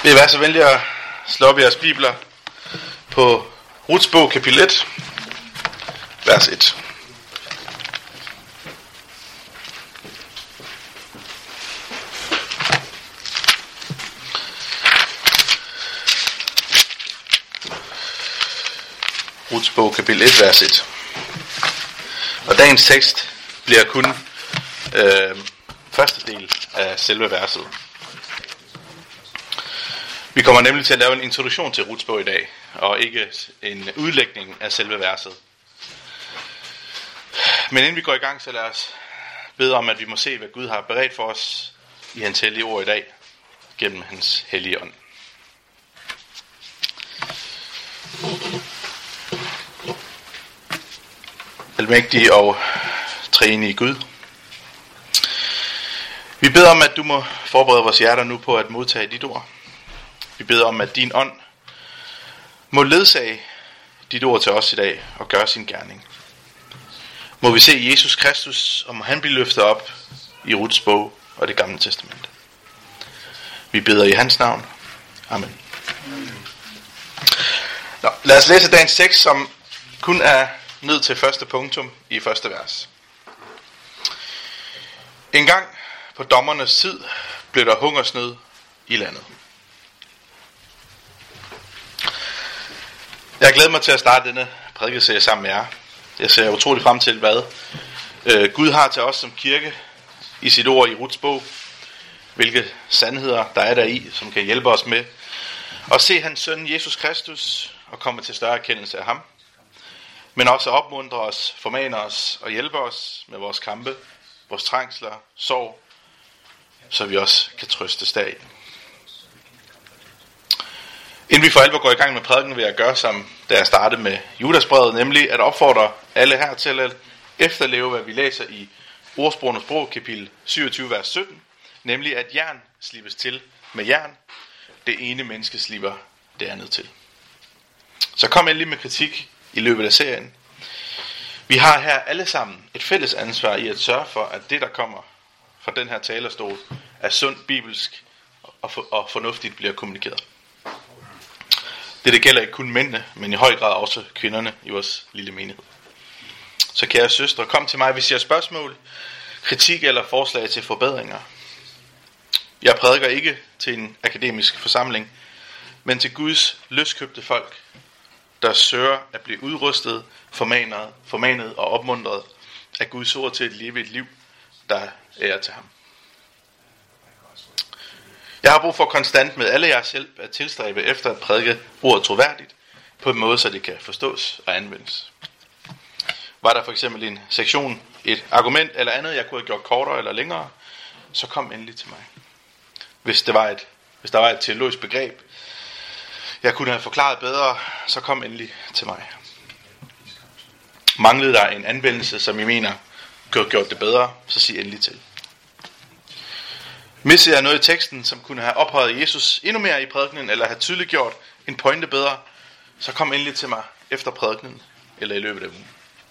Vil I være så venlige at slå op jeres bibler på Ruths bog, kapitel 1, vers 1. Ruths bog, kapitel 1, vers 1. Og dagens tekst bliver kun første del af selve verset. Vi kommer nemlig til at lave en introduktion til Ruths bog i dag, og ikke en udlægning af selve verset. Men inden vi går i gang, så lad os bede om, at vi må se, hvad Gud har beredt for os i hans hellige ord i dag, gennem hans hellige ånd. Almægtig og treenige Gud. Vi beder om, at du må forberede vores hjerter nu på at modtage dit ord. Vi beder om, at din ånd må ledsage dit ord til os i dag og gøre sin gerning. Må vi se Jesus Kristus, og må han blive løftet op i Ruths bog og det gamle testamente. Vi beder i hans navn. Amen. Nå, lad os læse dagens tekst, som kun er ned til første punktum i første vers. En gang på dommernes tid blev der hungersnød i landet. Jeg glæder mig til at starte denne prædikeserie sammen med jer. Jeg ser utrolig frem til, hvad Gud har til os som kirke i sit ord i Ruths bog. Hvilke sandheder der er deri, som kan hjælpe os med at se hans søn Jesus Kristus og komme til større erkendelse af ham. Men også opmuntre os, formane os og hjælpe os med vores kampe, vores trængsler, sorg, så vi også kan trøstes deri. Inden vi for alvor går i gang med prædiken, vil jeg gøre som da jeg startede med Judasbrevet, nemlig at opfordre alle her til at efterleve, hvad vi læser i Ordsprogenes bog, kapitel 27, vers 17, nemlig at jern slibes til med jern, det ene menneske slipper det andet til. Så kom endelig med kritik i løbet af serien. Vi har her alle sammen et fælles ansvar i at sørge for, at det, der kommer fra den her talerstol, er sundt bibelsk og fornuftigt bliver kommunikeret. Det gælder ikke kun mændene, men i høj grad også kvinderne i vores lille menighed. Så kære søstre, kom til mig, hvis I har spørgsmål, kritik eller forslag til forbedringer. Jeg prædiker ikke til en akademisk forsamling, men til Guds løskøbte folk, der søger at blive udrustet, formanet og opmuntret af Guds ord til at leve et liv, der ærer til ham. Jeg har brug for konstant med alle jeres hjælp at tilstræbe efter at prædike ordet troværdigt på en måde, så det kan forstås og anvendes. Var der for eksempel en sektion, et argument eller andet, jeg kunne have gjort kortere eller længere, så kom endelig til mig. Hvis der var et teologisk begreb, jeg kunne have forklaret bedre, så kom endelig til mig. Manglede der en anvendelse, som I mener gjort det bedre, så sig endelig til. Missede jeg noget i teksten, som kunne have ophøjet Jesus endnu mere i prædikenen, eller have tydeligt gjort en pointe bedre, så kom endelig til mig efter prædikenen, eller i løbet af ugen.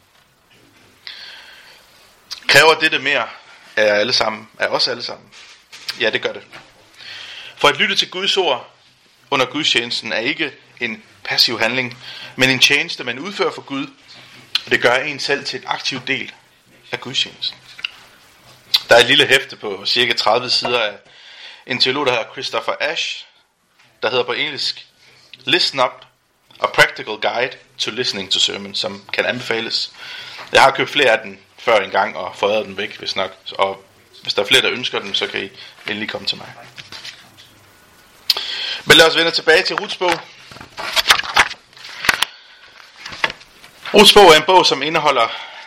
Kræver dette mere af jer alle sammen, af os alle sammen? Ja, det gør det. For at lytte til Guds ord under gudstjenesten er ikke en passiv handling, men en tjeneste, man udfører for Gud, og det gør en selv til en aktiv del af gudstjenesten. Der er et lille hæfte på cirka 30 sider af en teolog, der hedder Christopher Ash, der hedder på engelsk Listen Up, A Practical Guide to Listening to Sermons, som kan anbefales. Jeg har købt flere af den før en gang og fået den væk, hvis nok. Og hvis der er flere, der ønsker den, så kan I endelig komme til mig. Men lad os vende tilbage til Ruths bog. Ruths bog er en bog, som indeholder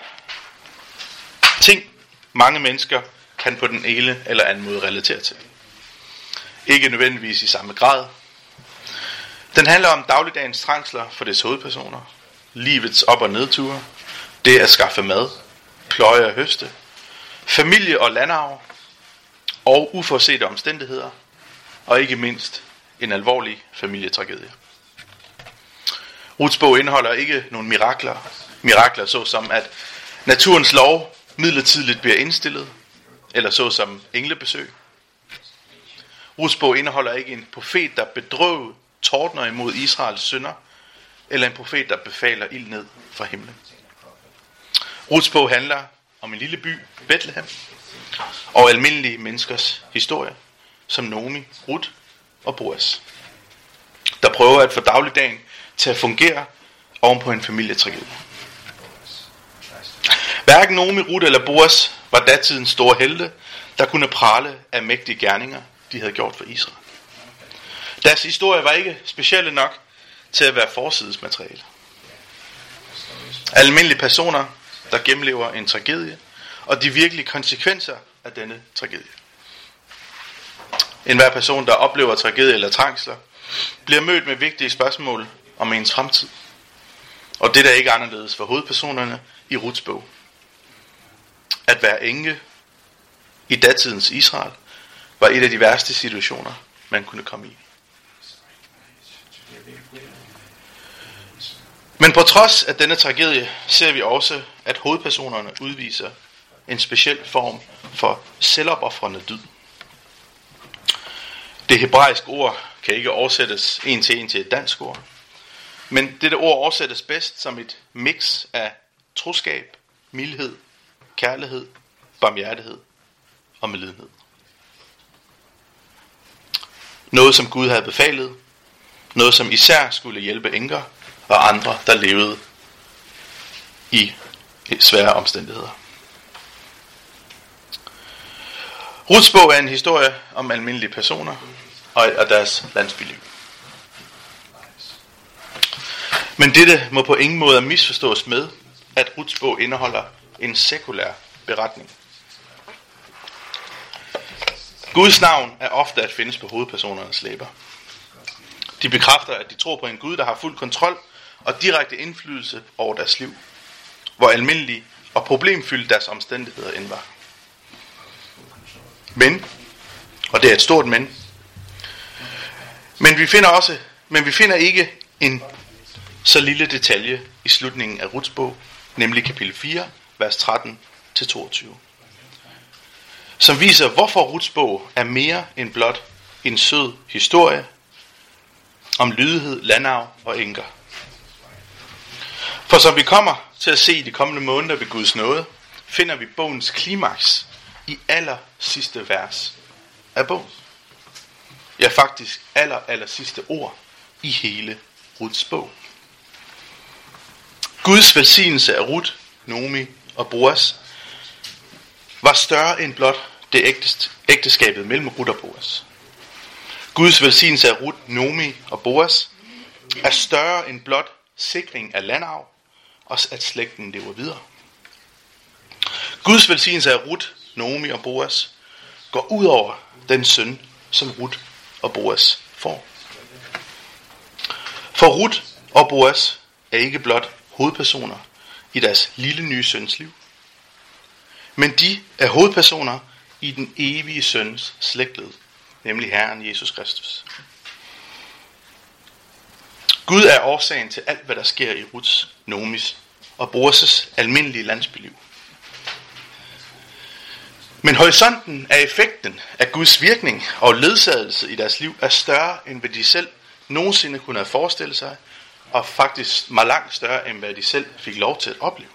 ting, mange mennesker kan på den ene eller anden måde relatere til. Ikke nødvendigvis i samme grad. Den handler om dagligdagens trængsler for dets hovedpersoner, livets op- og nedture, det at skaffe mad, pløje og høste, familie og landarv, og uforudsete omstændigheder, og ikke mindst en alvorlig familietragedie. Ruths bog indeholder ikke nogen mirakler såsom at naturens lov midlertidigt bliver indstillet, eller såsom englebesøg. Ruths bog indeholder ikke en profet, der bedrøvet tordner imod Israels synder, eller en profet, der befaler ild ned fra himlen. Ruths bog handler om en lille by, Bethlehem, og almindelige menneskers historie, som Naomi, Ruth og Boaz, der prøver at få dagligdagen til at fungere oven på en familietragedie. Hverken Naomi, Ruth eller Boaz var datidens store helte, der kunne prale af mægtige gerninger, de havde gjort for Israel. Deres historie var ikke specielle nok til at være forsidesmateriale. Almindelige personer, der gennemlever en tragedie, og de virkelige konsekvenser af denne tragedie. Enhver person, der oplever tragedie eller trængsler, bliver mødt med vigtige spørgsmål om ens fremtid. Og det er ikke anderledes for hovedpersonerne i Ruths bog. At være enke i datidens Israel var et af de værste situationer, man kunne komme i. Men på trods af denne tragedie ser vi også, at hovedpersonerne udviser en speciel form for selvopofrende dyd. Det hebraiske ord kan ikke oversættes en til et dansk ord, men dette ord oversættes bedst som et mix af troskab, mildhed, kærlighed, barmhjertighed og medlidenhed. Noget som Gud havde befalet, noget som især skulle hjælpe enker og andre, der levede i svære omstændigheder. Ruths bog er en historie om almindelige personer og deres landsbyliv. Men dette må på ingen måde misforstås med, at Ruths bog indeholder en sekulær beretning. Guds navn er ofte at findes på hovedpersonernes læber. De bekræfter, at de tror på en Gud, der har fuld kontrol og direkte indflydelse over deres liv, hvor almindelige og problemfyldte deres omstændigheder end var. Men, og det er et stort men, men vi finder ikke en så lille detalje i slutningen af Ruths bog, nemlig kapitel 4, vers 13-22, som viser, hvorfor Ruths bog er mere end blot en sød historie om lydighed, landarv og enker. For som vi kommer til at se i de kommende måneder ved Guds nåde, finder vi bogens klimaks i aller sidste vers af bogen. Ja, faktisk aller sidste ord i hele Ruths bog. Guds velsignelse af Ruth, Naomi og Boaz var større end blot det ægteskabet mellem Ruth og Boaz. Guds velsignelse af Ruth, Naomi og Boaz er større end blot sikring af landarv og at slægten lever videre. Guds velsignelse af Ruth, Naomi og Boaz går ud over den søn, som Ruth og Boaz får. For Ruth og Boaz er ikke blot hovedpersoner i deres lille nye søns liv, men de er hovedpersoner i den evige søns slægtled, nemlig Herren Jesus Kristus. Gud er årsagen til alt, hvad der sker i Ruths, Naomis og Boaz' almindelige landsbyliv. Men horisonten af effekten af Guds virkning og ledsagelse i deres liv er større, end hvad de selv nogensinde kunne have forestillet sig, og faktisk meget langt større, end hvad de selv fik lov til at opleve.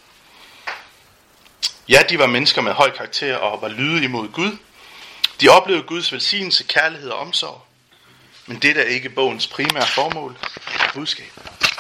Ja, de var mennesker med høj karakter og var lydige imod Gud. De oplevede Guds velsignelse, kærlighed og omsorg. Men det er ikke bogens primære formål og budskab.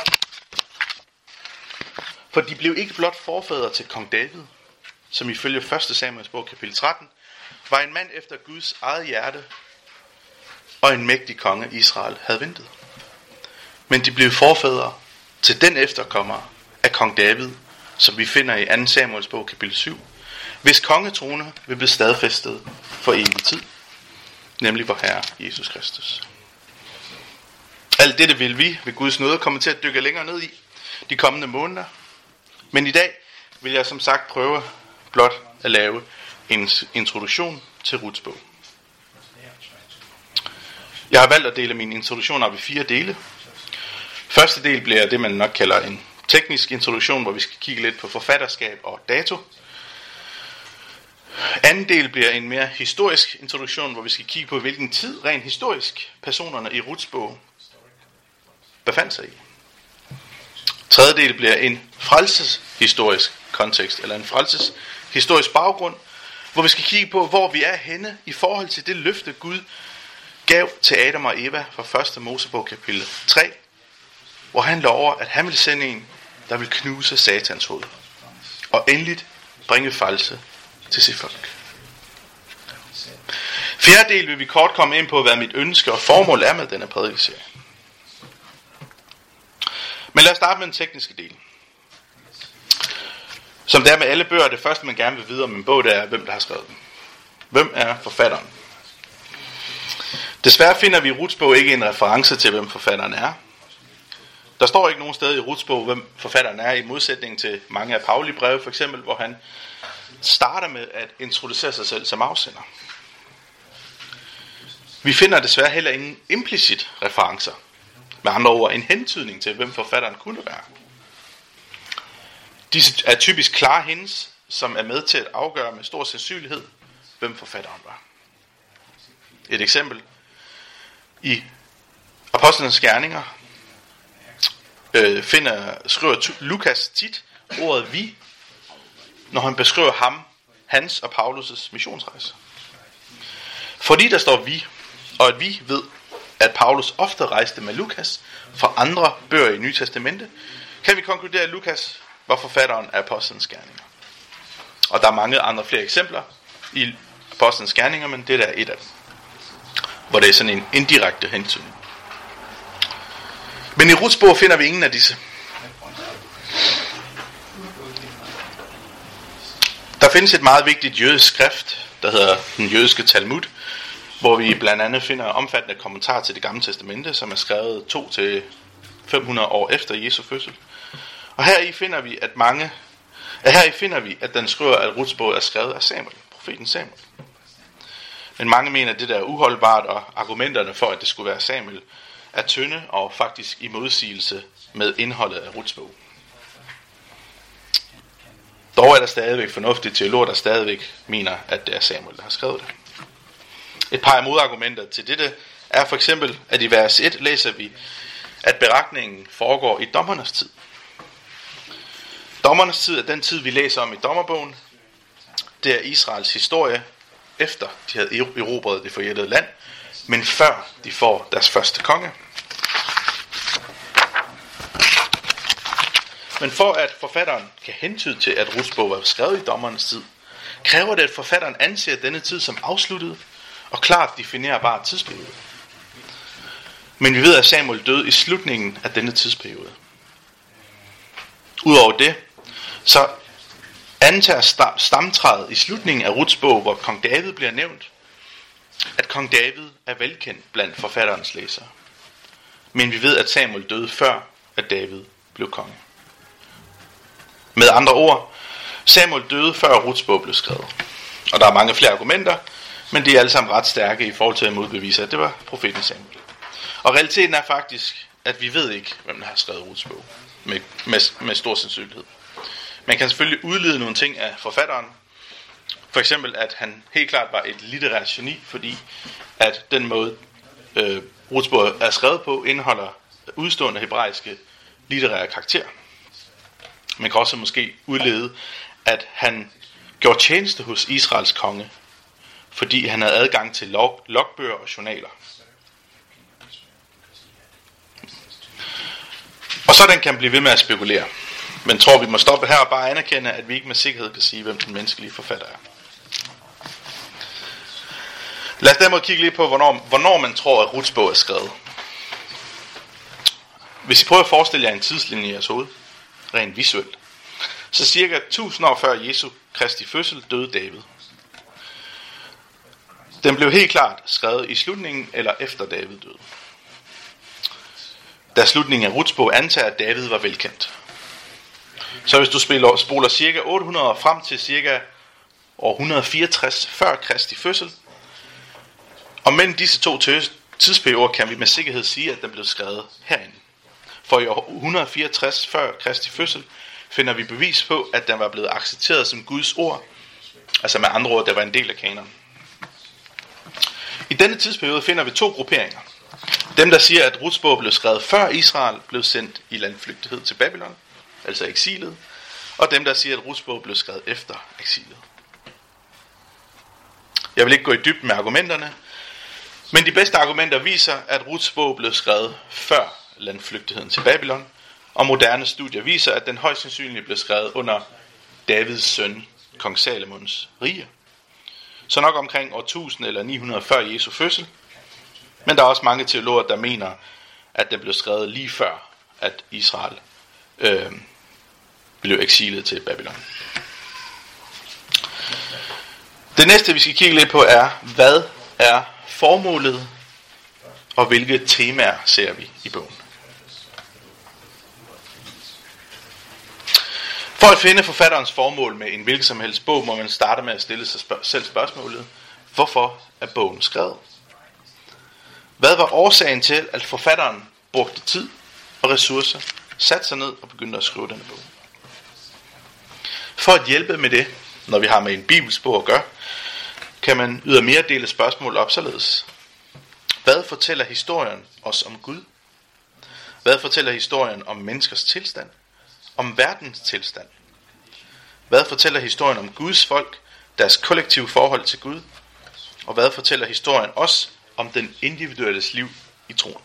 For de blev ikke blot forfædre til kong David, som ifølge 1. Samuels bog kapitel 13, var en mand efter Guds eget hjerte og en mægtig konge Israel havde ventet. Men de blev forfædre til den efterkommer af kong David, som vi finder i 2. Samuels bog kapitel 7, hvis kongetrone vil blive stadfæstet for evig tid, nemlig vor Herre Jesus Kristus. Alt dette vil vi ved Guds nåde komme til at dykke længere ned i de kommende måneder. Men i dag vil jeg som sagt prøve blot at lave en introduktion til Ruths bog. Jeg har valgt at dele min introduktion op i 4 dele. Første del bliver det, man nok kalder en teknisk introduktion, hvor vi skal kigge lidt på forfatterskab og dato. Anden del bliver en mere historisk introduktion, hvor vi skal kigge på, hvilken tid rent historisk personerne i Ruths bog befandt sig i. Tredje del bliver en frelseshistorisk kontekst, eller en frelseshistorisk baggrund, hvor vi skal kigge på, hvor vi er henne i forhold til det løfte, Gud gav til Adam og Eva fra 1. Mosebog kapitel 3, hvor han lover, at han vil sende en, der vil knuse Satans hoved, og endeligt bringe frelse til sit folk. Fjerde del vil vi kort komme ind på, hvad mit ønske og formål er med denne prædikeserie. Men lad os starte med den tekniske del. Som det er med alle bøger, det første man gerne vil vide om en bog, det er, hvem der har skrevet den. Hvem er forfatteren? Desværre finder vi i Ruths bog ikke en reference til, hvem forfatteren er. Der står ikke nogen sted i Ruths bog, hvem forfatteren er, i modsætning til mange af Pauli breve, for eksempel, hvor han starter med at introducere sig selv som afsender. Vi finder desværre heller ingen implicit referencer. Med andre ord, en hentydning til, hvem forfatteren kunne være. Disse er typisk klare hints, som er med til at afgøre med stor sandsynlighed, hvem forfatteren var. Et eksempel. I Apostlenes Gerninger skriver Lukas tit ordet vi, når han beskriver hans og Paulus' missionsrejse. Fordi der står vi, og at vi ved, at Paulus ofte rejste med Lukas fra andre bøger i Nye Testamente, kan vi konkludere, at Lukas var forfatteren af Apostlenes Gerninger. Og der er mange andre flere eksempler i Apostlenes Gerninger, men det der er et af dem, hvor det er sådan en indirekte hentydning. Men i Ruths bog finder vi ingen af disse. Der findes et meget vigtigt jødisk skrift, der hedder den jødiske Talmud, hvor vi blandt andet finder omfattende kommentarer til det gamle testamente, som er skrevet 200-500 år efter Jesu fødsel. Og heri finder vi, at den skriver, at Ruths bog er skrevet af Samuel, profeten Samuel. Men mange mener, at det der er uholdbart, og argumenterne for, at det skulle være Samuel, er tynde og faktisk i modsigelse med indholdet af Ruths bog. Dog er der stadigvæk fornuftige teologer, der stadigvæk mener, at det er Samuel, der har skrevet det. Et par modargumenter til dette er for eksempel, at i vers 1 læser vi, at beretningen foregår i dommernes tid. Dommernes tid er den tid, vi læser om i dommerbogen. Det er Israels historie, efter de havde erobret det forjættede land, men før de får deres første konge. Men for at forfatteren kan hentyde til, at Ruths bog var skrevet i dommernes tid, kræver det, at forfatteren anser denne tid som afsluttet og klart definerbar tidsperiode. Men vi ved, at Samuel døde i slutningen af denne tidsperiode. Udover det, så antager stamtræet i slutningen af Ruths bog, hvor kong David bliver nævnt, at kong David er velkendt blandt forfatterens læsere. Men vi ved, at Samuel døde før, at David blev konge. Med andre ord, Samuel døde før Ruths bog blev skrevet. Og der er mange flere argumenter, men de er alle sammen ret stærke i forhold til at modbevise, at det var profeten Samuel. Og realiteten er faktisk, at vi ved ikke, hvem der har skrevet Ruths bog med stor sandsynlighed. Man kan selvfølgelig udlede nogle ting af forfatteren. For eksempel, at han helt klart var et litterært geni, fordi at den måde, Ruths bog er skrevet på, indeholder udstående hebraiske litterære karakterer. Man kan også måske udlede, at han gjorde tjeneste hos Israels konge, fordi han havde adgang til logbøger og journaler. Og sådan kan man blive ved med at spekulere. Men tror vi må stoppe her og bare anerkende, at vi ikke med sikkerhed kan sige, hvem den menneskelige forfatter er. Lad os derimod kigge lidt på, hvornår man tror, at Ruths bog er skrevet. Hvis I prøver at forestille jer en tidslinje i jeres hoved, rent visuelt, så cirka 1000 år før Jesu Kristi fødsel døde David. Den blev helt klart skrevet i slutningen eller efter David døde. Da slutningen af Ruths bog antager, at David var velkendt. Så hvis du spoler cirka 800 år frem til cirka år 164 før Kristi fødsel, og mellem disse to tidsperioder kan vi med sikkerhed sige, at den blev skrevet herinde. For i år 164 før Kristi fødsel finder vi bevis på, at den var blevet accepteret som Guds ord Altså med andre ord, der var en del af kanon. I denne tidsperiode finder vi 2 grupperinger. Dem, der siger, at Ruts bog blev skrevet før Israel blev sendt i landflygtighed til Babylon, altså eksilet, og dem, der siger, at Ruts bog blev skrevet efter eksilet. Jeg vil ikke gå i dybden med argumenterne, men de bedste argumenter viser, at Ruts bog blev skrevet før landflygtigheden til Babylon, og moderne studier viser, at den højst sandsynligt blev skrevet under Davids søn, kong Salomons rige. Så nok omkring år 1000 eller 900 før Jesu fødsel. Men der er også mange teologer, der mener, at den blev skrevet lige før, at Israel blev eksilet til Babylon. Det næste, vi skal kigge lidt på, er, hvad er formålet, og hvilke temaer ser vi i bogen. For at finde forfatterens formål med en hvilken som helst bog, må man starte med at stille sig selv spørgsmålet, hvorfor er bogen skrevet? Hvad var årsagen til, at forfatteren brugte tid og ressourcer, satte sig ned og begyndte at skrive denne bog? For at hjælpe med det, når vi har med en bibelsbog at gøre, kan man ydermere dele spørgsmål op således. Hvad fortæller historien os om Gud? Hvad fortæller historien om menneskers tilstand? Om verdens tilstand? Hvad fortæller historien om Guds folk, deres kollektive forhold til Gud? Og hvad fortæller historien os om den individuelles liv i troen?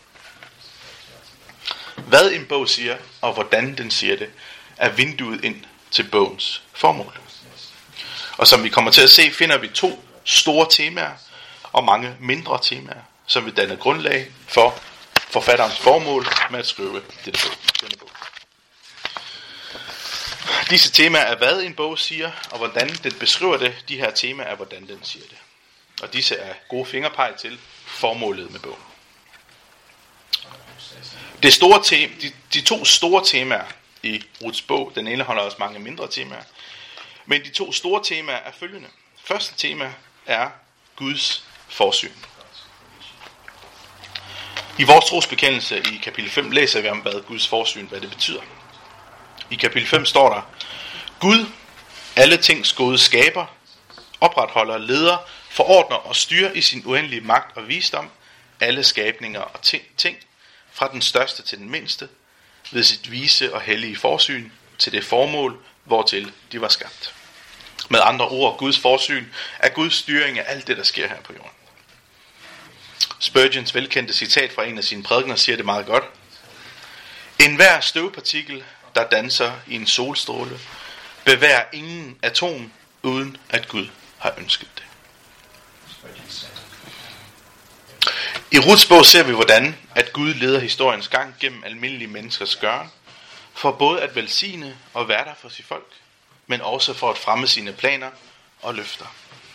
Hvad en bog siger, og hvordan den siger det, er vinduet ind til bogens formål. Og som vi kommer til at se, finder vi 2 store temaer og mange mindre temaer, som vil danne grundlag for forfatterens formål med at skrive denne bog. Disse temaer er, hvad en bog siger, og hvordan den beskriver det. De her temaer er, hvordan den siger det. Og disse er gode fingerpeg til formålet med bogen. De 2 store temaer i Ruts bog, den indeholder også mange mindre temaer, men de 2 store temaer er følgende. Første tema er Guds forsyn. I vores trosbekendelse i kapitel 5 læser vi om, hvad Guds forsyn, hvad det betyder. I kapitel 5 står der, Gud, alle tings gode skaber, opretholder, leder, forordner og styrer i sin uendelige magt og visdom alle skabninger og ting, fra den største til den mindste, ved sit vise og hellige forsyn til det formål, hvortil de var skabt. Med andre ord, Guds forsyn er Guds styring af alt det, der sker her på jorden. Spurgeons velkendte citat fra en af sine prædikener siger det meget godt. Enhver støvpartikel, der danser i en solstråle, bevæger ingen atom, uden at Gud har ønsket det. I Ruts bog ser vi, hvordan at Gud leder historiens gang gennem almindelige menneskers gøren, for både at velsigne og være der for sit folk, men også for at fremme sine planer og løfter.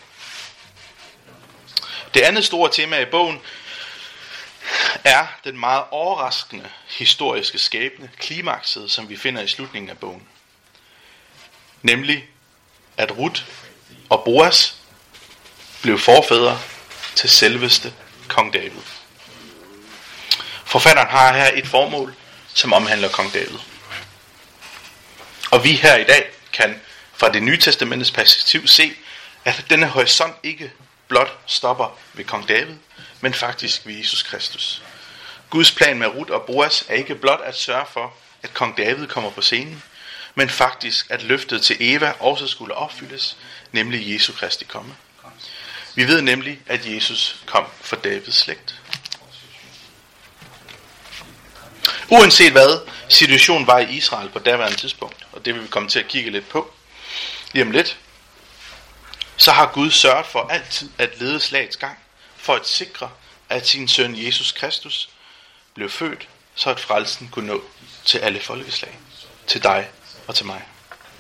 Det andet store tema i bogen er den meget overraskende historiske skæbne, klimakset, som vi finder i slutningen af bogen. Nemlig, at Rut og Boas blev forfædre til selveste kong David. Forfatteren har her et formål, som omhandler kong David. Og vi her i dag kan fra det nye testamentets perspektiv se, at denne horisont ikke blot stopper ved kong David, men faktisk ved Jesus Kristus. Guds plan med Rut og Boas er ikke blot at sørge for, at kong David kommer på scenen, men faktisk at løftet til Eva også skulle opfyldes, nemlig Jesu Kristi komme. Vi ved nemlig, at Jesus kom fra Davids slægt. Uanset hvad situationen var i Israel på daværende tidspunkt, og det vil vi komme til at kigge lidt på lige om lidt, så har Gud sørget for altid at lede slagets gang, for at sikre, at sin søn Jesus Kristus blev født, så at frelsen kunne nå til alle folkeslag, til dig og til mig.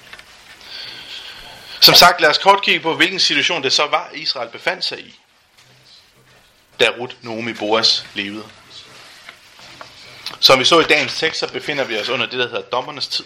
Som sagt, lad os kort kigge på, hvilken situation det så var, Israel befandt sig i, da Rut, Naomi, Boas levede. Som vi så i dagens tekst, så befinder vi os under det, der hedder dommernes tid.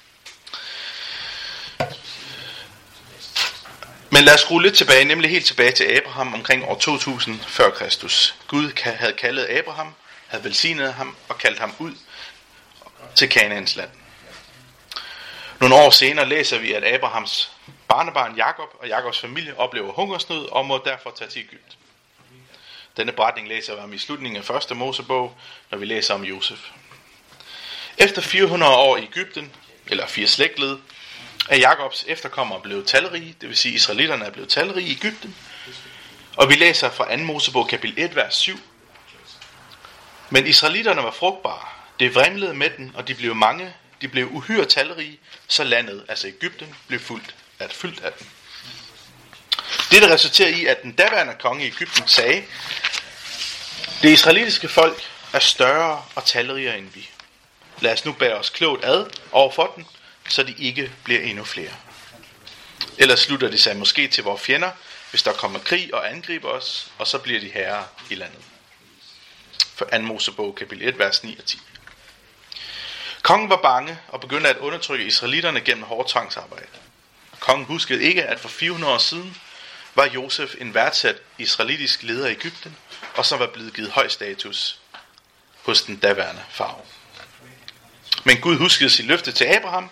Men lad os skrue lidt tilbage, nemlig helt tilbage til Abraham omkring år 2000 før Kristus. Gud havde kaldet Abraham, havde velsignet ham og kaldt ham ud til Kanaans land. Nogle år senere læser vi, at Abrahams Barnebarn Jakob og Jakobs familie oplever hungersnød og må derfor tage til Egypten. Denne beretning læser vi om i slutningen af 1. Mosebog, når vi læser om Josef. Efter 400 år i Egypten, eller 4 slægtled, er Jakobs efterkommere blevet talrige, det vil sige israelitterne er blevet talrige i Egypten. Og vi læser fra 2. Mosebog kapitel 1, vers 7. Men israelitterne var frugtbare, det vrimlede med den, og de blev mange, de blev uhyre talrige, så landet, altså Egypten, blev fyldt af dem. Dette resulterer i, at den daværende konge i Egypten sagde, det israelitiske folk er større og talrigere end vi. Lad os nu bære os klogt ad over for den, så de ikke bliver endnu flere. Ellers slutter de sig måske til vores fjender, hvis der kommer krig og angriber os, og så bliver de herrer i landet. For 2. Mosebog kapitel 1, vers 9 og 10. Kongen var bange og begyndte at undertrykke israelitterne gennem hårdt tvangsarbejde. Kongen huskede ikke, at for 400 år siden var Josef en værdsat israelitisk leder i Egypten, og som var blevet givet høj status hos den daværende farao. Men Gud huskede sit løfte til Abraham,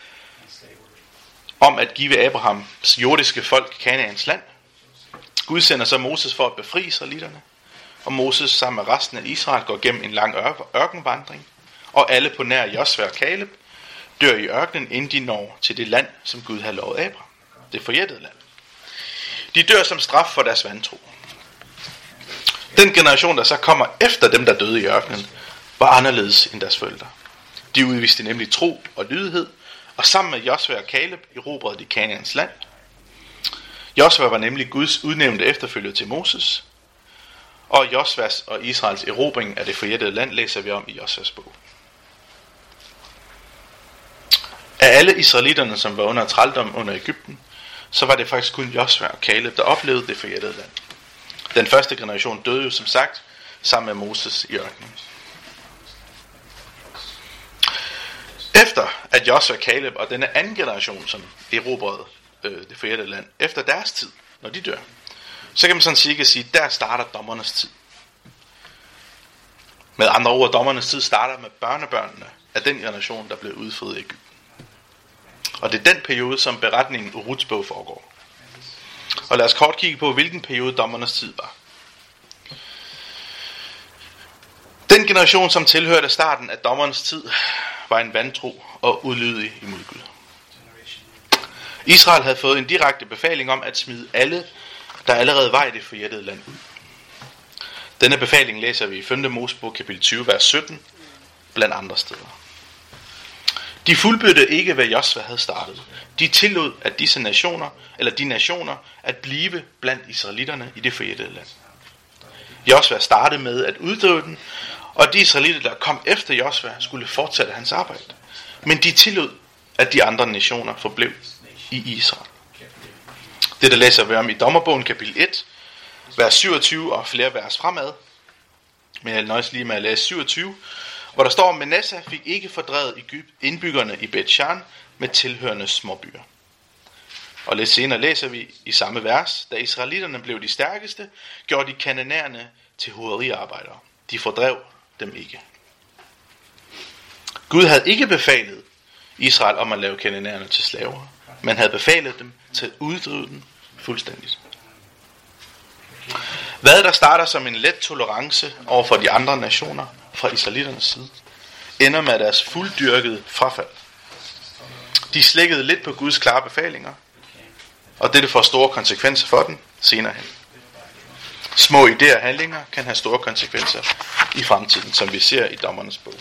om at give Abrahams jordiske folk Kanaans land. Gud sender så Moses for at befri israelitterne, og Moses sammen med resten af Israel går gennem en lang ørkenvandring, og alle på nær Josva og Kaleb dør i ørkenen, inden de når til det land, som Gud havde lovet Abraham, det forjættede land. De dør som straf for deres vantro. Den generation, der så kommer efter dem, der døde i ørkenen, var anderledes end deres forældre. De udviste nemlig tro og lydighed, og sammen med Josva og Kaleb erobrede de Kanaans land. Josva var nemlig Guds udnævnte efterfølger til Moses, og Josvas og Israels erobring af det forjættede land læser vi om i Josvas bog. Af alle israelitterne, som var under trældom under Egypten, så var det faktisk kun Josva og Kaleb, der oplevede det forjættede land. Den første generation døde jo som sagt sammen med Moses i ørkenen. Efter at Josva og Kaleb og denne anden generation, som erobrede det forjættede land, efter deres tid, når de dør, så kan man sådan cirka sige, der starter dommernes tid. Med andre ord, dommernes tid starter med børnebørnene af den generation, der blev udfriet i Egypten. Og det er den periode, som beretningen i Ruths bog foregår. Og lad os kort kigge på, hvilken periode dommernes tid var. Den generation, som tilhørte starten af dommernes tid, var en vantro og ulydig imod Gud. Israel havde fået en direkte befaling om at smide alle, der allerede var i det forjættede land ud. Denne befaling læser vi i 5. Mosebog kapitel 20, vers 17, blandt andre steder. De fuldbyrdede ikke, hvad Josva havde startet. De tillod, at de nationer, at blive blandt israelitterne i det forjættede land. Josva startede med at uddrive den, og de israelitter, der kom efter Josva, skulle fortsætte hans arbejde. Men de tillod, at de andre nationer forblev i Israel. Det læser vi om i Dommerbogen kapitel 1, vers 27 og flere vers fremad. Men jeg nøjes lige med at læse 27, hvor der står, at Manasseh fik ikke fordrevet indbyggerne i Bet-Shan med tilhørende småbyer. Og lidt senere læser vi i samme vers, da israelitterne blev de stærkeste, gjorde de kananæerne til hoveriarbejdere. De fordrev dem ikke. Gud havde ikke befalet Israel om at lave kananæerne til slaver, men havde befalet dem til at uddrive dem fuldstændigt. Hvad der starter som en let tolerance over for de andre nationer fra israelitternes side, ender med deres fulddyrkede frafald. De slækkede lidt på Guds klare befalinger, og dette får store konsekvenser for dem senere hen. Små idéer og handlinger kan have store konsekvenser i fremtiden, som vi ser i Dommernes bog.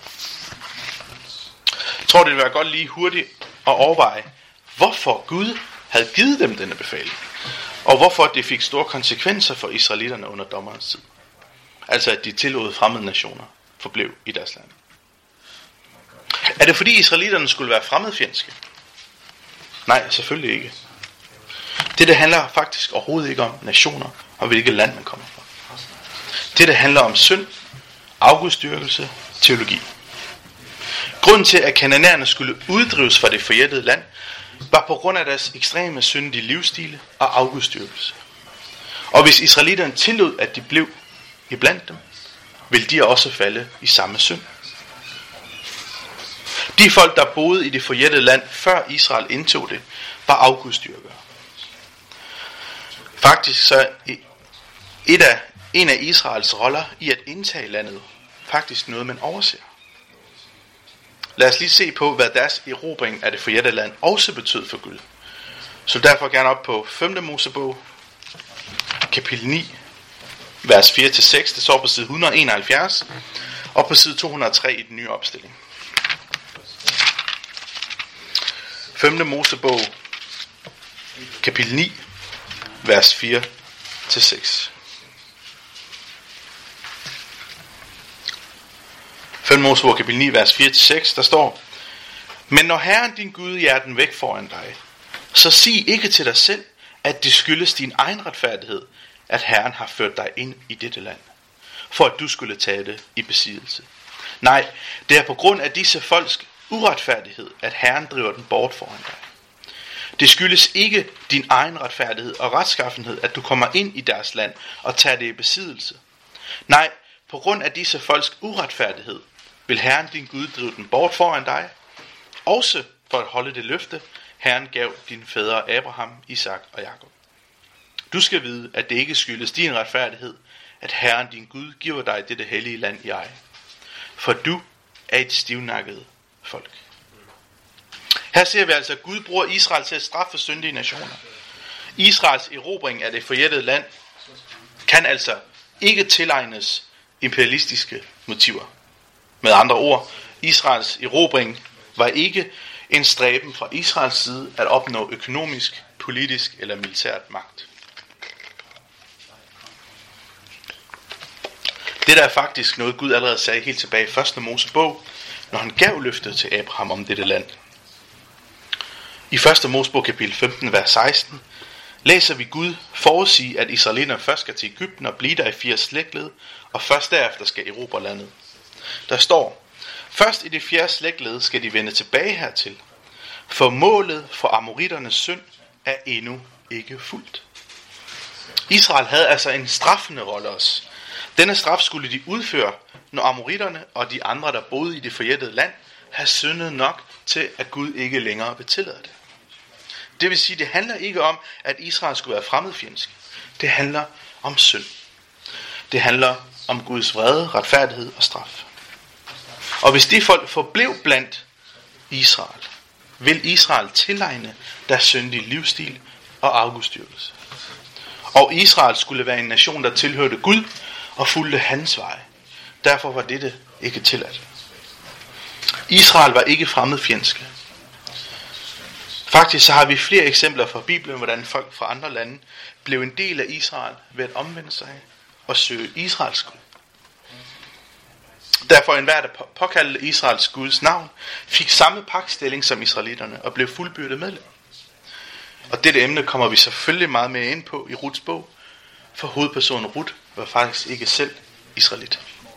Jeg tror, det vil være godt lige hurtigt at overveje, hvorfor Gud havde givet dem denne befaling, og hvorfor det fik store konsekvenser for israelitterne under dommerens tid. Altså at de tillod fremmede nationer forblev i deres land. Er det fordi israelitterne skulle være fremmedfjendske? Nej, selvfølgelig ikke. Det handler faktisk overhovedet ikke om nationer og hvilket land man kommer fra. Det handler om synd, afgudstyrkelse, teologi. Grunden til at kananæerne skulle uddrives fra det forjættede land, var på grund af deres ekstreme syndige livsstile og afgudstyrkelse. Og hvis israelitterne tillod, at de blev iblandt dem, ville de også falde i samme synd. De folk, der boede i det forjættede land, før Israel indtog det, var afgudstyrkere. Faktisk så en af Israels roller i at indtage landet faktisk noget, man overser. Lad os lige se på, hvad deres erobring af det forjættede land også betød for Gud. Så derfor gerne op på 5. Mosebog, kapitel 9, vers 4-6. Det står på side 171 og på side 203 i den nye opstilling. 5. Mosebog, kapitel 9, vers 4-6. 5. Mosebog, kapitel 9, vers 4-6, der står: Men når Herren din Gud jager den væk foran dig, så sig ikke til dig selv, at det skyldes din egen retfærdighed, at Herren har ført dig ind i dette land, for at du skulle tage det i besiddelse. Nej, det er på grund af disse folks uretfærdighed, at Herren driver den bort foran dig. Det skyldes ikke din egen retfærdighed og retskaffenhed, at du kommer ind i deres land og tager det i besiddelse. Nej, på grund af disse folks uretfærdighed vil Herren din Gud drive den bort foran dig, også for at holde det løfte, Herren gav dine fædre Abraham, Isak og Jakob. Du skal vide, at det ikke skyldes din retfærdighed, at Herren din Gud giver dig dette hellige land i eje. For du er et stivnakket folk. Her ser vi altså, at Gud bruger Israel til at straffe syndige nationer. Israels erobring af det forjættede land kan altså ikke tilegnes imperialistiske motiver. Med andre ord, Israels erobring var ikke en stræben fra Israels side at opnå økonomisk, politisk eller militært magt. Det der er faktisk noget Gud allerede sagde helt tilbage i 1. Mosebog, når han gav løftet til Abraham om dette land. I 1. Mosebog kapitel 15, vers 16, læser vi Gud forudsige, at israelitterne først skal til Egypten og blive der i 80 slægtled, og først derefter skal erobre landet. Der står: Først i det 4. slægtled skal de vende tilbage hertil, for målet for amoritternes synd er endnu ikke fuldt. Israel havde altså en straffende rolle også. Denne straf skulle de udføre, når amoritterne og de andre, der boede i det forjættede land, havde syndet nok til, at Gud ikke længere vil tillade det. Det vil sige, det handler ikke om, at Israel skulle være fremmedfjendsk. Det handler om synd. Det handler om Guds vrede, retfærdighed og straf. Og hvis de folk forblev blandt Israel, vil Israel tilegne deres syndige livsstil og afgudstyrkelse. Og Israel skulle være en nation, der tilhørte Gud og fulgte hans vej. Derfor var dette ikke tilladt. Israel var ikke fremmedfjendske. Faktisk så har vi flere eksempler fra Bibelen, hvordan folk fra andre lande blev en del af Israel ved at omvende sig og søge Israels Gud. Derfor enhver, der påkaldte Israels Guds navn, fik samme pagtstilling som israelitterne og blev fuldbyrdet medlem. Og dette emne kommer vi selvfølgelig meget mere ind på i Ruths bog, for hovedpersonen Ruth var faktisk ikke selv israelit.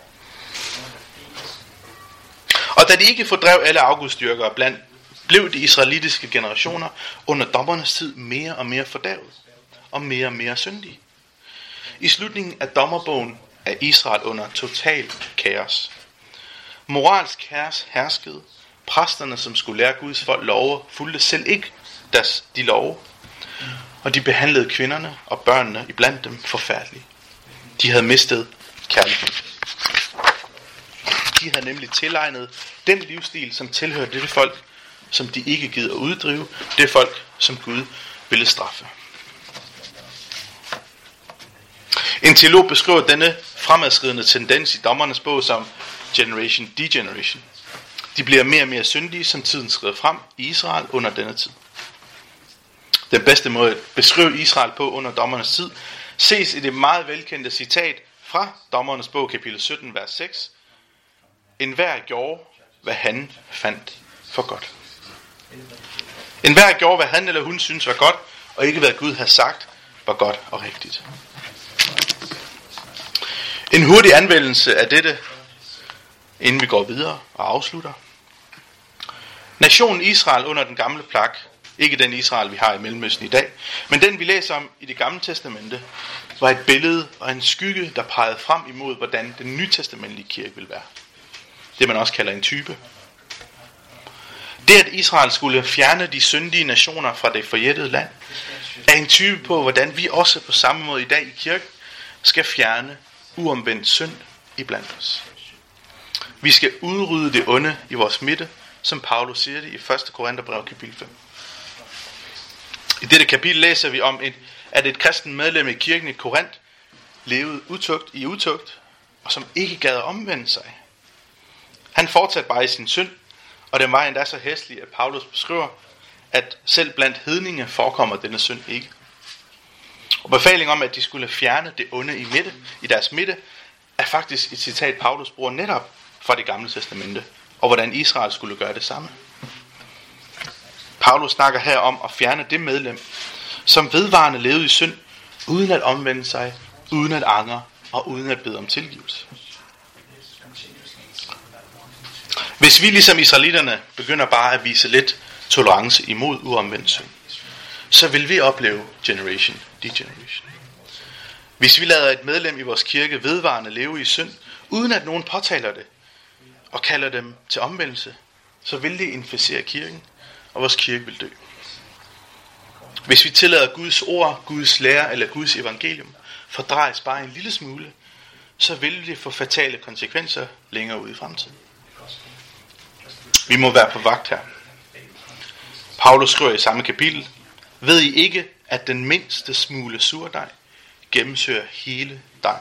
Og da de ikke fordrev alle afgudstyrkere blandt, blev de israelitiske generationer under dommernes tid mere og mere fordærvet og mere syndige. I slutningen af dommerbogen er Israel under total kaos. Moralsk kaos herskede. Præsterne, som skulle lære Guds folk love, fulgte selv ikke de love. Og de behandlede kvinderne og børnene iblandt dem forfærdeligt. De havde mistet kærlighed. De havde nemlig tilegnet den livsstil, som tilhørte det folk, som de ikke gider at uddrive, det folk, som Gud ville straffe. En teolog beskriver denne fremadskridende tendens i dommernes bog som generation degeneration. De bliver mere og mere syndige, som tiden skrider frem i Israel under denne tid. Den bedste måde at beskrive Israel på under dommernes tid ses i det meget velkendte citat fra dommernes bog kapitel 17, vers 6. Enhver gjorde, hvad han fandt for godt. Enhver gjorde, hvad han eller hun synes var godt, og ikke hvad Gud havde sagt var godt og rigtigt. En hurtig anvendelse af dette, inden vi går videre og afslutter. Nationen Israel under den gamle plak, ikke den Israel, vi har i Mellemøsten i dag, men den, vi læser om i det gamle testamente, var et billede og en skygge, der pegede frem imod, hvordan den nytestamentlige kirke vil være. Det man også kalder en type. Det, at Israel skulle fjerne de syndige nationer fra det forjættede land, er en type på, hvordan vi også på samme måde i dag i kirken skal fjerne uomvendt synd iblandt os. Vi skal udrydde det onde i vores midte, som Paulus siger det i 1. Korintherbrev kapitel 5. I dette kapitel læser vi om, at et kristen medlem i kirken i Korinth levede i utugt, og som ikke gad at omvende sig. Han fortsatte bare i sin synd, og den var endda så hæslig, at Paulus beskriver, at selv blandt hedninge forekommer denne synd ikke. Og befaling om, at de skulle fjerne det onde i deres midte, er faktisk et citat, Paulus bruger netop fra det gamle testamente, og hvordan Israel skulle gøre det samme. Paulus snakker her om at fjerne det medlem, som vedvarende levede i synd, uden at omvende sig, uden at angre og uden at bede om tilgivelse. Hvis vi ligesom israelitterne begynder bare at vise lidt tolerance imod uomvendt synd, så vil vi opleve generation degeneration. Hvis vi lader et medlem i vores kirke vedvarende leve i synd, uden at nogen påtaler det og kalder dem til omvendelse, så vil det inficere kirken, og vores kirke vil dø. Hvis vi tillader Guds ord, Guds lære eller Guds evangelium fordrejes bare en lille smule, så vil det få fatale konsekvenser længere ude i fremtiden. Vi må være på vagt her. Paulus skriver i samme kapitel: Ved I ikke, at den mindste smule surdej gennemsøger hele dejen?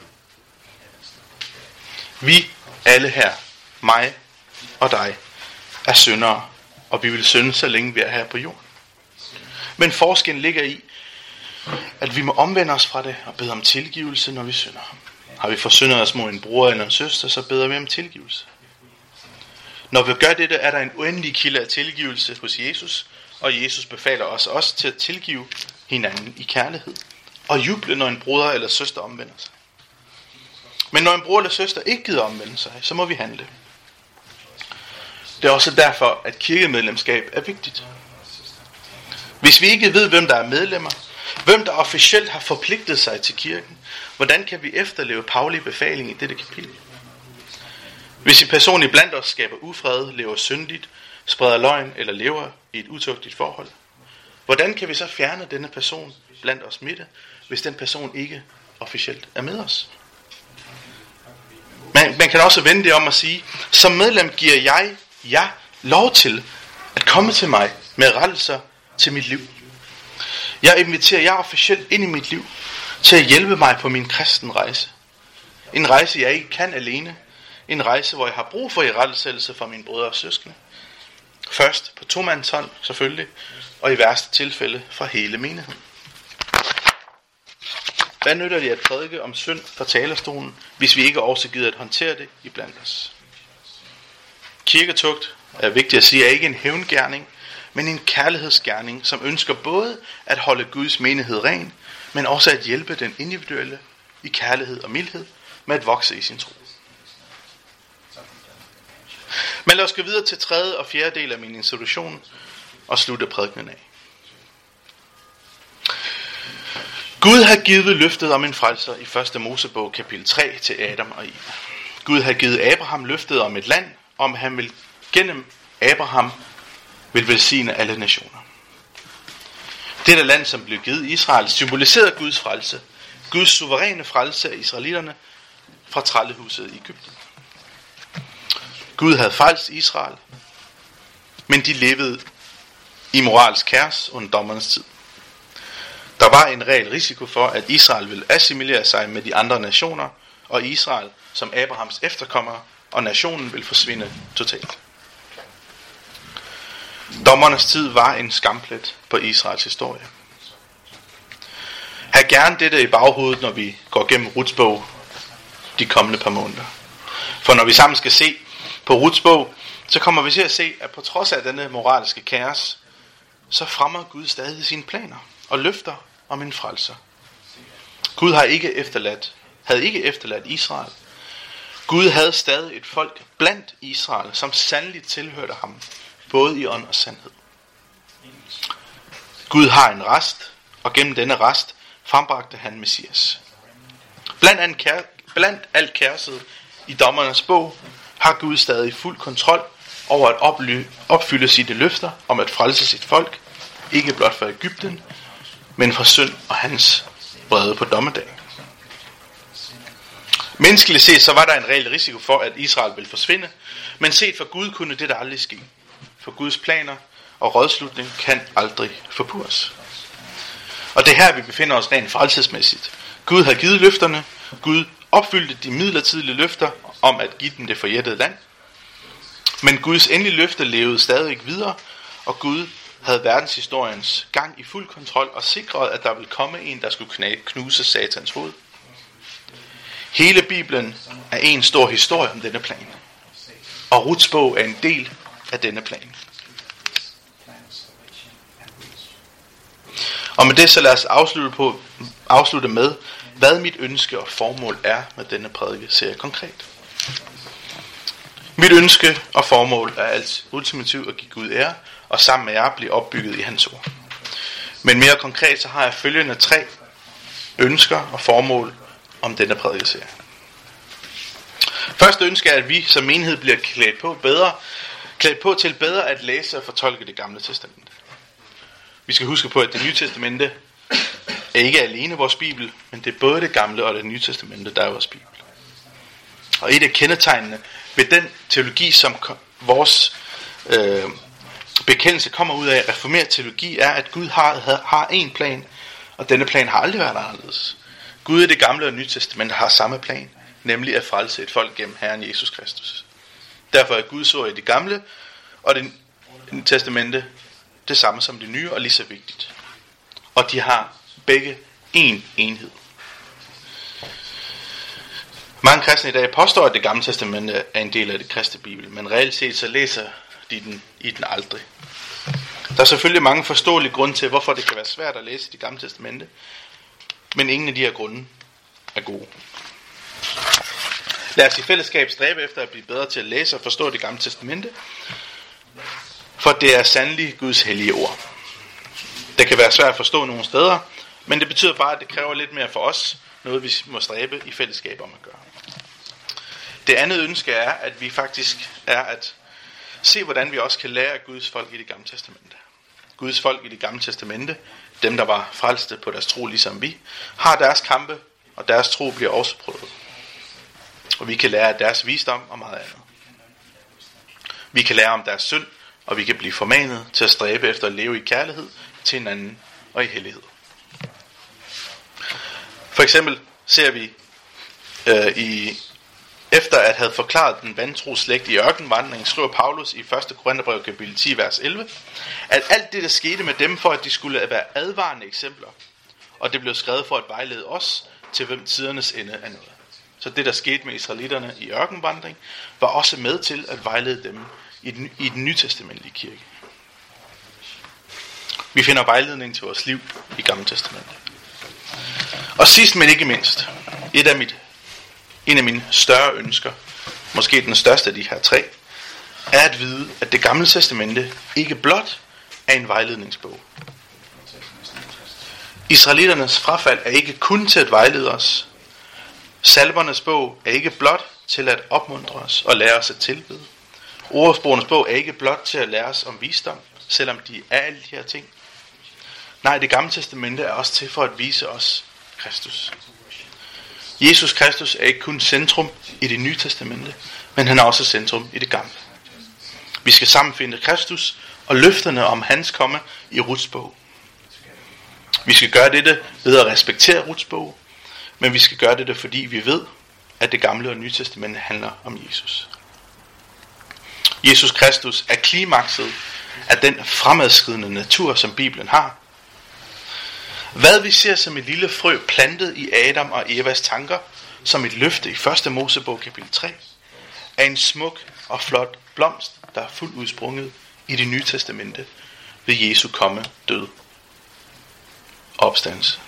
Vi alle her, mig og dig, er syndere, og vi vil synde, så længe vi er her på jorden. Men forskellen ligger i, at vi må omvende os fra det og bede om tilgivelse, når vi synder. Har vi forsyndet os mod en bror eller en søster, så beder vi om tilgivelse. Når vi gør dette, er der en uendelig kilde af tilgivelse hos Jesus, og Jesus befaler os også til at tilgive hinanden i kærlighed, og juble, når en bror eller søster omvender sig. Men når en bror eller søster ikke gider omvende sig, så må vi handle. Det er også derfor, at kirkemedlemskab er vigtigt. Hvis vi ikke ved, hvem der er medlemmer, hvem der officielt har forpligtet sig til kirken, hvordan kan vi efterleve Paulis befaling i dette kapitel? Hvis en person iblandt os skaber ufred, lever syndigt, spreder løgn eller lever i et utugtigt forhold, hvordan kan vi så fjerne denne person blandt os midte, hvis den person ikke officielt er med os? Man kan også vende det om at sige: som medlem giver jeg jer lov til at komme til mig med rettelser til mit liv. Jeg inviterer jer officielt ind i mit liv til at hjælpe mig på min kristen rejse. En rejse, jeg ikke kan alene. En rejse, hvor jeg har brug for irettesættelse fra mine brødre og søskende. Først på 2-mands hånd selvfølgelig, og i værste tilfælde fra hele menigheden. Hvad nytter det at prædike om synd fra talerstolen, hvis vi ikke også gider at håndtere det iblandt os? Kirketugt, er vigtigt at sige, er ikke en hævngerning, men en kærlighedsgerning, som ønsker både at holde Guds menighed ren, men også at hjælpe den individuelle i kærlighed og mildhed med at vokse i sin tro. Men lad os gå videre til 3. og 4. del af min introduktion og slutte prædikenen af. Gud har givet løftet om en frelser i 1. Mosebog kapitel 3 til Adam og Eva. Gud har givet Abraham løftet om et land, om han vil gennem Abraham vil velsigne alle nationer. Dette land, som blev givet Israel, symboliserede Guds frelse, Guds suveræne frelse af israelitterne fra trællehuset i Egypten. Gud havde frelst Israel, men de levede i moralsk kaos under dommernes tid. Der var en reel risiko for, at Israel ville assimilere sig med de andre nationer, og Israel som Abrahams efterkommere og nationen ville forsvinde totalt. Dommernes tid var en skamplet på Israels historie. Hav gerne dette i baghovedet, når vi går gennem Ruts bog de kommende par måneder. For når vi sammen skal se på Ruts bog, så kommer vi til at se, at på trods af denne moralske kaos, så fremmer Gud stadig sine planer og løfter om en frelser. Gud havde ikke efterladt Israel. Gud havde stadig et folk blandt Israel, som sandelig tilhørte ham, både i ånd og sandhed. Gud har en rest, og gennem denne rest frembragte han Messias. Blandt alt kaoset i dommernes bog, har Gud stadig fuld kontrol over at opfylde sine løfter om at frelse sit folk, ikke blot fra Egypten, men fra synd og hans vrede på dommedag. Menneskeligt set, så var der en reel risiko for, at Israel ville forsvinde, men set for Gud kunne det aldrig ske. For Guds planer og rådslutning kan aldrig forpurres. Og det er her, vi befinder os rent frelsesmæssigt. Gud har givet løfterne. Gud opfyldte de midlertidige løfter om at give dem det forjættede land. Men Guds endelige løfte levede stadig videre, og Gud havde verdenshistoriens gang i fuld kontrol og sikrede, at der ville komme en, der skulle knuse Satans hoved. Hele Bibelen er en stor historie om denne plan. Og Ruths bog er en del af denne plan. Og med det så lad os afslutte med, hvad mit ønske og formål er med denne prædikeserie konkret. Mit ønske og formål er alt ultimativt at give Gud ære, og sammen med jer blive opbygget i hans ord. Men mere konkret så har jeg følgende 3 ønsker og formål om denne prædikeserie. Første ønske er, at vi som menighed bliver klædt på til bedre at læse og fortolke det gamle testamente. Vi skal huske på, at det nye testamente er ikke alene vores bibel, men det er både det gamle og det nye testamente, der er vores bibel. Og et af kendetegnene ved den teologi, som vores bekendelse kommer ud af, reformeret teologi, er, at Gud har en plan, og denne plan har aldrig været anderledes. Gud i det gamle og nye testamente har samme plan, nemlig at frelse et folk gennem Herren Jesus Kristus. Derfor er Guds ord i det gamle og det nye testamente det samme som det nye og lige så vigtigt. Og de har begge en enhed. Mange kristne i dag påstår, at det gamle testamente er en del af det kristne bibel, men reelt set så læser de den i den aldrig. Der er selvfølgelig mange forståelige grunde til, hvorfor det kan være svært at læse det gamle testamente, men ingen af de her grunde er gode. Lad os i fællesskab stræbe efter at blive bedre til at læse og forstå det gamle testamente, for det er sandelig Guds hellige ord. Det kan være svært at forstå nogle steder, men det betyder bare, at det kræver lidt mere for os, noget vi må stræbe i fællesskab om at gøre. Det andet ønske er, at vi faktisk er at se, hvordan vi også kan lære af Guds folk i det gamle testamente. Guds folk i det gamle testamente, dem der var frelste på deres tro ligesom vi, har deres kampe, og deres tro bliver også prøvet. Og vi kan lære af deres visdom og meget andet. Vi kan lære om deres synd, og vi kan blive formanet til at stræbe efter at leve i kærlighed til hinanden og i hellighed. For eksempel ser vi efter at have forklaret den vantro slægt i ørkenvandringen, skriver Paulus i 1. Korintherbrev kapitel 10, vers 11, at alt det, der skete med dem, for at de skulle være advarende eksempler, og det blev skrevet for at vejlede os, til hvem tidernes ende er nået. Så det, der skete med israelitterne i ørkenvandring, var også med til at vejlede dem i den nytestamentlige kirke. Vi finder vejledning til vores liv i Gamle Testamentet. Og sidst, men ikke mindst, en af mine større ønsker, måske den største af de her 3, er at vide, at det Gamle Testamente ikke blot er en vejledningsbog. Israelitternes frafald er ikke kun til at vejlede os. Salmernes bog er ikke blot til at opmuntre os og lære os at tilbede. Ordsprogenes bog er ikke blot til at lære os om visdom, selvom de er alle de her ting. Nej, det Gamle Testamente er også til for at vise os Kristus. Jesus Kristus er ikke kun centrum i det nye testamente, men han er også centrum i det gamle. Vi skal sammen finde Kristus og løfterne om hans komme i Ruths bog. Vi skal gøre dette ved at respektere Ruths bog, men vi skal gøre dette, fordi vi ved, at det gamle og nye testamente handler om Jesus. Jesus Kristus er klimakset af den fremadskridende natur, som Bibelen har. Hvad vi ser som et lille frø plantet i Adam og Evas tanker, som et løfte i 1. Mosebog kapitel 3, er en smuk og flot blomst, der er fuldt udsprunget i det nye testamente ved Jesu komme, død og opstandelse.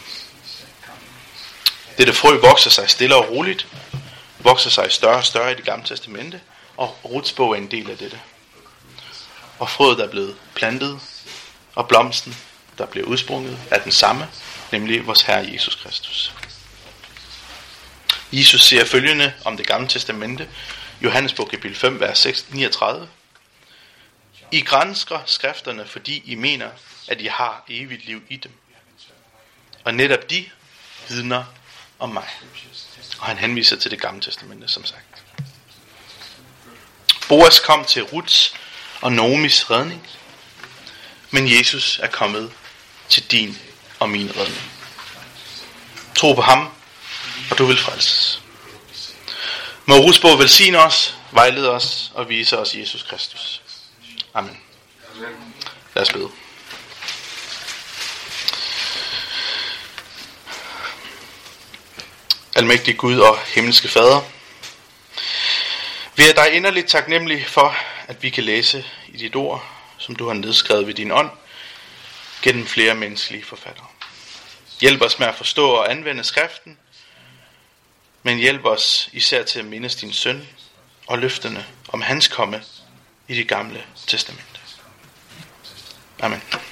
Dette frø vokser sig stille og roligt, vokser sig større og større i det gamle testamente, og Ruths bog er en del af dette. Og frøet der er blevet plantet, og blomsten der bliver udsprunget, er den samme, nemlig vores Herre Jesus Kristus. Jesus siger følgende om det gamle testamente, Johannes bog kapitel 5, vers 39. I gransker skrifterne, fordi I mener, at I har evigt liv i dem. Og netop de vidner om mig. Og han henviser til det gamle testamente, som sagt. Boas kom til Ruths og Noomis redning, men Jesus er kommet til din og min redning. Tro på ham, og du vil frelses. Må Ruths bog velsigne os, vejlede os og vise os Jesus Kristus. Amen. Lad os bede. Almægtige Gud og himmelske Fader, vi er dig inderligt taknemmelig for, at vi kan læse i dit ord, som du har nedskrevet ved din ånd, gennem flere menneskelige forfattere. Hjælp os med at forstå og anvende skriften, men hjælp os især til at mindes din søn og løfterne om hans komme i det gamle testamente. Amen.